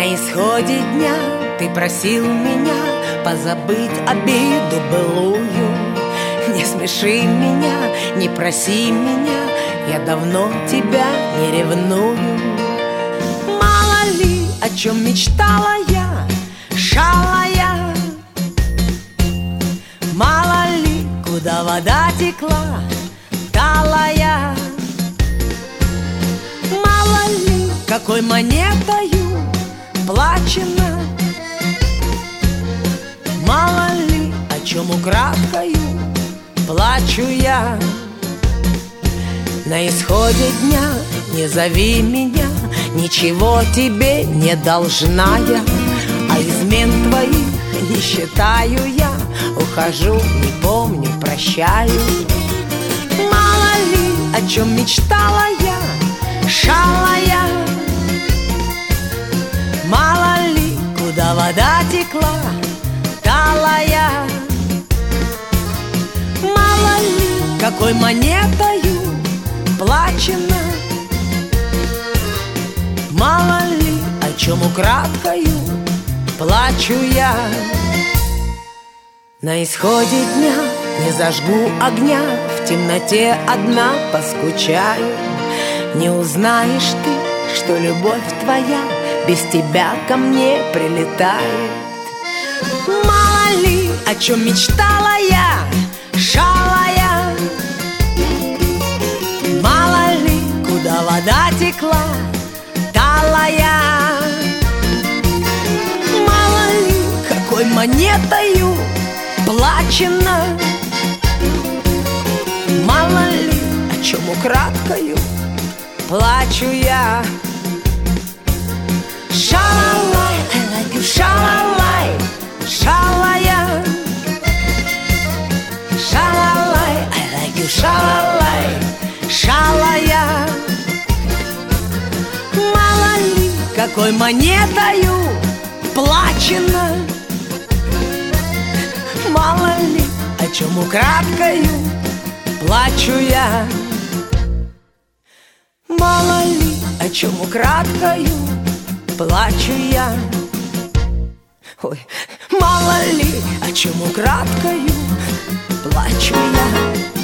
На исходе дня ты просил меня позабыть обиду былую. Не смеши меня, не проси меня, я давно тебя не ревную. Мало ли, о чем мечтала я, шалая. Мало ли, куда вода текла, талая. Мало ли, какой монетою плачено. Мало ли, о чем украдкою плачу я. На исходе дня не зови меня, ничего тебе не должна я. А измен твоих не считаю я, ухожу, не помню, прощаю. Мало ли, о чем мечтала я, шалая. Мало ли, куда вода текла, талая. Мало ли, какой монетою плачено. Мало ли, о чем украдкою плачу я. На исходе дня не зажгу огня, в темноте одна поскучаю. Не узнаешь ты, что любовь твоя без тебя ко мне прилетает. Мало ли, о чем мечтала я, шалая. Мало ли, куда вода текла, талая. Мало ли, какой монетою плачено. Мало ли, о чем украдкою плачу я. Шалалай, I like you, шалалай, шалая. Шалалай, I like you, шалалай, шалая. Мало ли, какой монетою плачено. Мало ли, о чем украдкою плачу я. Мало ли, о чем украдкою плачу я. Ой, мало ли, о чем украдкою плачу я.